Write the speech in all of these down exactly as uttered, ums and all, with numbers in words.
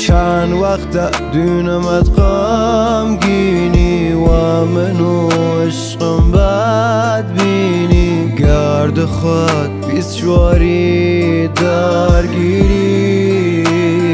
چند وقت دونمت غمگینی و منو عشقم بد بینی گرد خود بیست شواری درگیری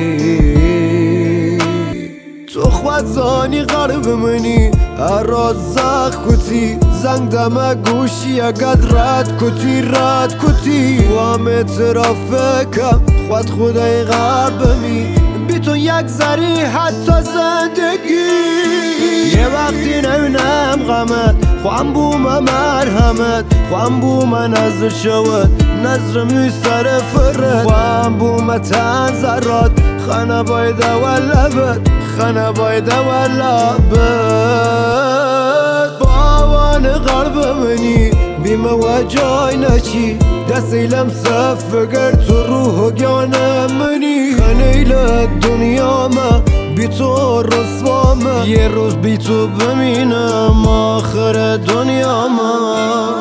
تو خود زانی قرب منی اراز زخ کتی زنگ دم گوشی اگد رد کتی رد کتی و هم اعترافکم خود خدای قربمی بی تو یک ذری حتی زندگی یه وقتی نبینم غمت خوام بوم مرحمت خوام بوم نظر شود نظر می سر فرد خوام بوم تنظرات خانه باید و لبت خانه باید و لبت باوان قلب منی بیم و جای نچی دست ایلم صف گر تو روح گیان منی خانه دنیا ما بی تو رسوا ما یه روز بی تو بمینم آخر دنیا ما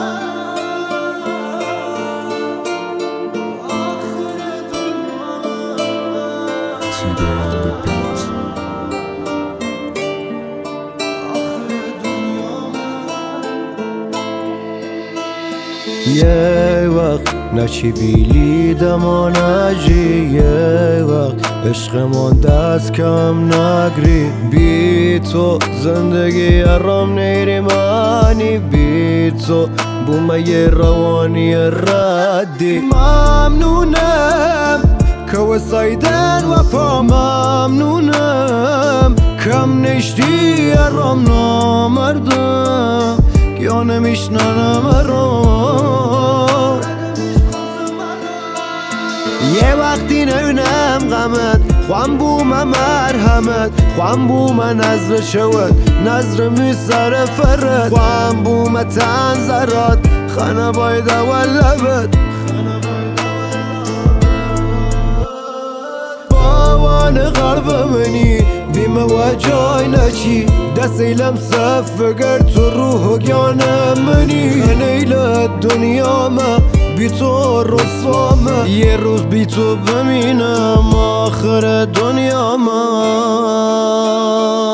یه وقت نچی بیلیدم و نجی یه وقت عشقمون دست کم نگری بی تو زندگی ارام نیری مانی بی تو بومه یه روانی ردی ممنونم که وسایدن و پا ممنونم کم نشتی ارام نامردم یا نمیشننم ارام یه وقتی نبینم غمت خوام بوم مرحمت خوام بوم نظر شود نظر می سر فرد خوام بوم تنظرات خانه باید و لبت باوان قلب منی بیم و جای نچی دست ایلم صف گر تو روح گیان منی خانه دنیا ما بی تو رسوا ما یه روز بی تو بمینم آخر دنیا ما